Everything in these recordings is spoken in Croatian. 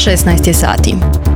16 je sati.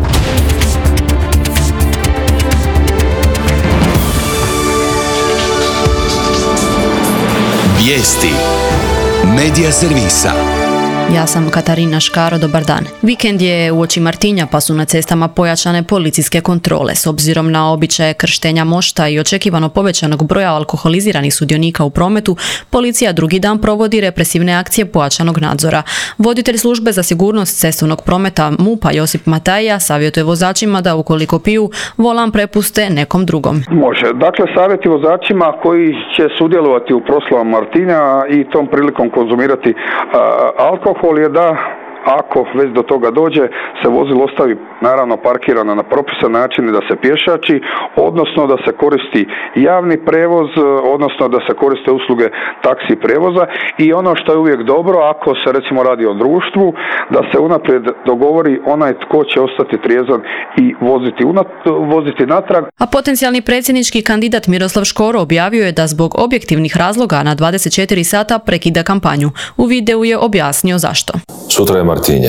Vijesti Medija servisa. Ja sam Katarina Škaro, dobar dan. Vikend je uoči Martinja pa su na cestama pojačane policijske kontrole. S obzirom na običaje krštenja mošta i očekivano povećanog broja alkoholiziranih sudionika u prometu, policija drugi dan provodi represivne akcije pojačanog nadzora. Voditelj službe za sigurnost cestovnog prometa MUP-a Josip Matajja savjetuje vozačima da ukoliko piju, volan prepuste nekom drugom. Može. Dakle, savjeti vozačima koji će sudjelovati u proslavama Martinja i tom prilikom konzumirati alkohol je da ako već do toga dođe, se vozilo ostavi naravno parkirano na propisan način i da se pješači, odnosno da se koristi javni prevoz, odnosno da se koriste usluge taksi prevoza i ono što je uvijek dobro, ako se recimo radi o društvu, da se unaprijed dogovori onaj tko će ostati trijezan i voziti natrag. A potencijalni predsjednički kandidat Miroslav Škoro objavio je da zbog objektivnih razloga na 24 sata prekida kampanju. U videu je objasnio zašto. Sutra je Martinje.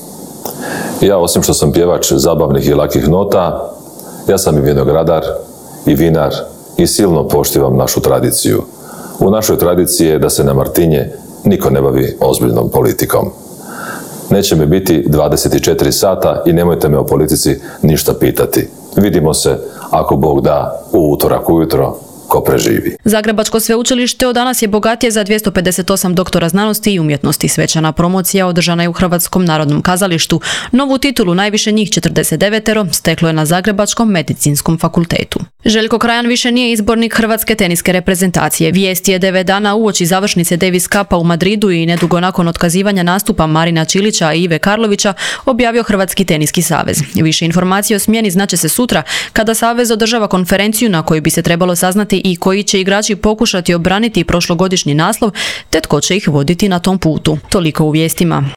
Ja, osim što sam pjevač zabavnih i lakih nota, ja sam i vinogradar i vinar i silno poštivam našu tradiciju. U našoj tradiciji je da se na Martinje niko ne bavi ozbiljnom politikom. Neće mi biti 24 sata i nemojte me o politici ništa pitati. Vidimo se, ako Bog da, u utorak ujutro, ko preživi. Zagrebačko sveučilište od danas je bogatije za 258 doktora znanosti i umjetnosti. Svečana promocija održana je u Hrvatskom narodnom kazalištu. Novu titulu, najviše njih 49, steklo je na Zagrebačkom medicinskom fakultetu. Željko Krajan više nije izbornik hrvatske teniske reprezentacije. Vijest je 9 dana uoči završnice Davis Cupa u Madridu i nedugo nakon otkazivanja nastupa Marina Čilića i Ive Karlovića objavio Hrvatski teniski savez. Više informacije o smjeni znače se sutra, kada savez održava konferenciju na kojoj bi se trebalo saznati i koji će igrači pokušati obraniti prošlogodišnji naslov, te tko će ih voditi na tom putu. Toliko u vijestima.